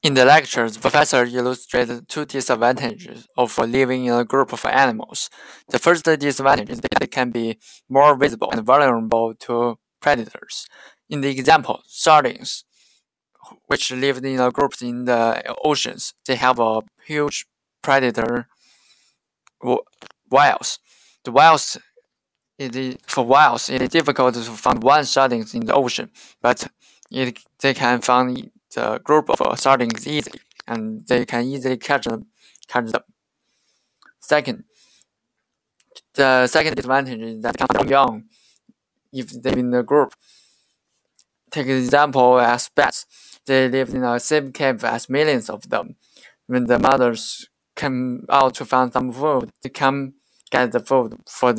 In the lecture, the professor illustrated two disadvantages of living in a group of animals. The first disadvantage is that they can be more visible and vulnerable to predators. In the example, sardines, which live in a group in the oceans, they have a huge predator, whales. The whales, for whales, it is difficult to find one sardines in the ocean, but they can find the group of sardines easily, and they can easily catch them. Second, the second disadvantage is that they become young if they're in a group. Take an example as bats. They live in the same cave as millions of them. When the mothers come out to find some food, they come get the food for